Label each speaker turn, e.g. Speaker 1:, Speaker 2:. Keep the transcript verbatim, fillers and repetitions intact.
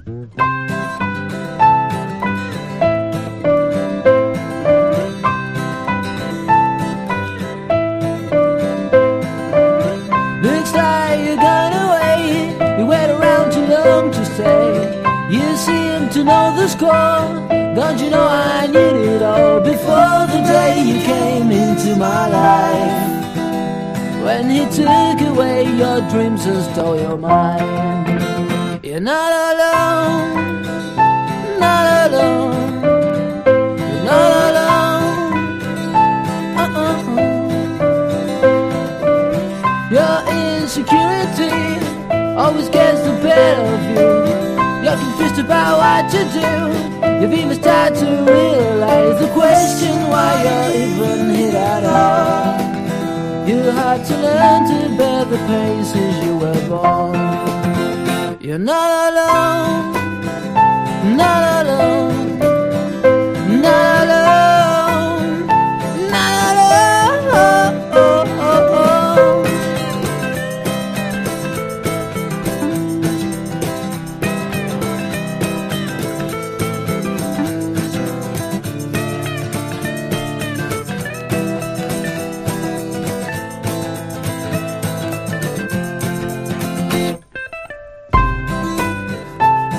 Speaker 1: Looks like you're gone away. You wait around too long to stay. You seem to know the score. Don't you know I knew it all before the day you came into my life? When he took away your dreams and stole your mind. You're not alone, not alone. You're not alone. Uh-uh. Your insecurity always gets the better of you. You're confused about what to do. You've even started to realize the question why you're even here at all. You had to learn to bear the pain since you were born. You're not alone.